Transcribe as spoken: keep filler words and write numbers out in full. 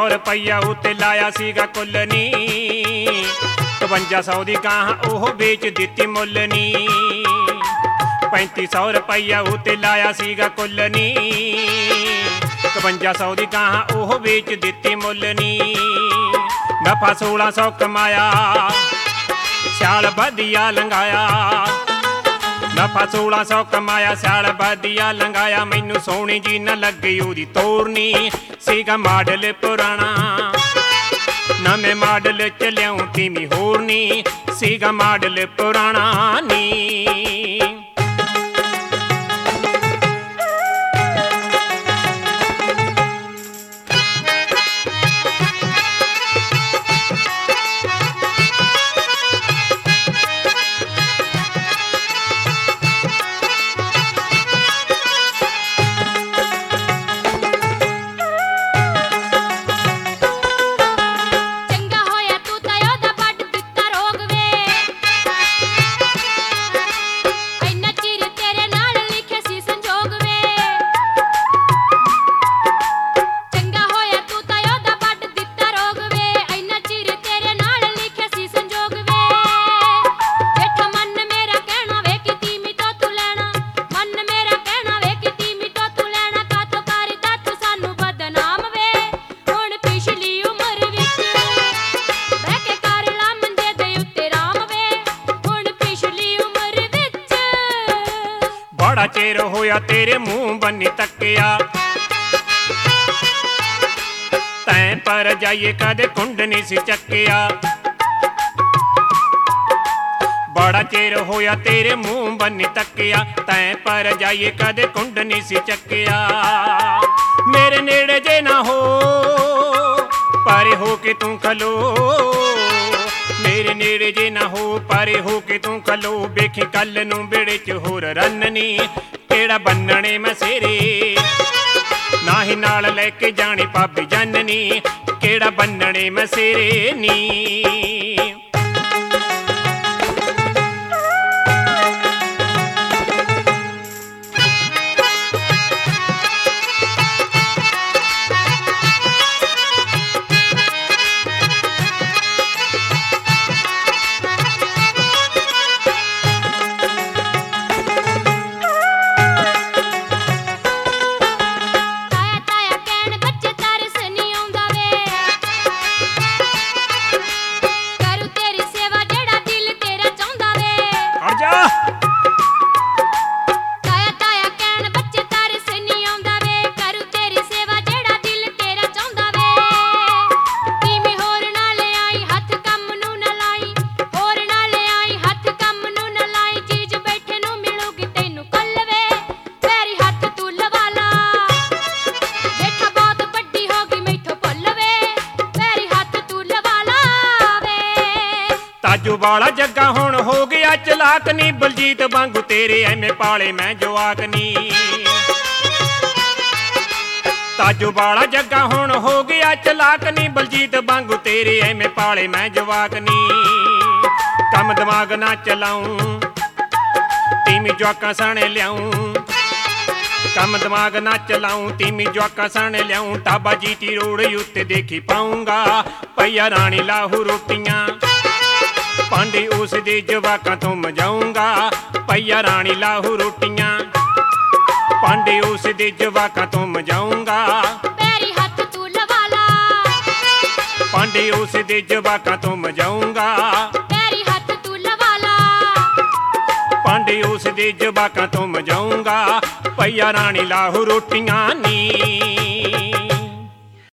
रुपया उत्ते लाया सीगा कुल नी, इकवंजा सौ दी गां ओह बेच दित्ती मुल नी। पैंती सौ रुपया उत्ते लाया सीगा कुल नी, इकवंजा सौ दी गां ओह बेच दित्ती मुल नी। नफा सोलह सौ कमाया, सियाल वधिया लंघाया। नफा सोलह सौ कमाया, सियाल वधिया लंघाया। मैनू सोहनी जी न लगी ओदी तोरनी, सीगा मॉडल पुराना। नवें मॉडल च लियाऊं तीमी होर नी, सीगा मॉडल पुराना नी। बड़ा चेर होया तेरे मुंह बन्नी तकिया, तैं पर जाइए कदे कुंड नहीं सी चकिया। बड़ा चेर होया तेरे मुंह बन्नी तकिया, तैं पर जाइए कदे कुंड नहीं सी चकिया। मेरे नेड़े जे ना हो परे हो के तू खलो, मेरे नेड़े जे ना हो परे हो के तू खलो। वेखी कल नू बेड़े च होर रन्ननी, केड़ा बन्नने मसेरे ना ही नाल लैके जाने भाभी जननी, केड़ा बन्नने मसेरे नी। ताजू वाला जग्गा हुण हो गया चलाक नी, बलजीत वांगू तेरे एवें पाले मैं जवाक नी। ताजू वाला जग्गा हुण हो गया चलाक नी, बलजीत वांगू तेरे एवें पाले मैं जवाक नी। कम दिमाग ना चलाऊं तीमी जवाकां सने लियाऊं, कम दिमाग ना चलाऊं तीमी जवाकां सने लियाऊं। टाबा जीटी रोड उत्ते देखी पाऊंगा, भैया रानी लाहू रोटियां पांडे उस दे जवाकां तो मजाऊंगा। भैया रानी लाहू रोटियां पांडे उस दे जवाकां तो मजाऊंगा। पैरी हथ तू लवाला, पांडे उस दे जवाकां तो मजाऊंगा। पैरी हथ तू लवाला, पांडे उस दे जवाकां तो मजाऊंगा। भैया रानी लाहू रोटियां नी।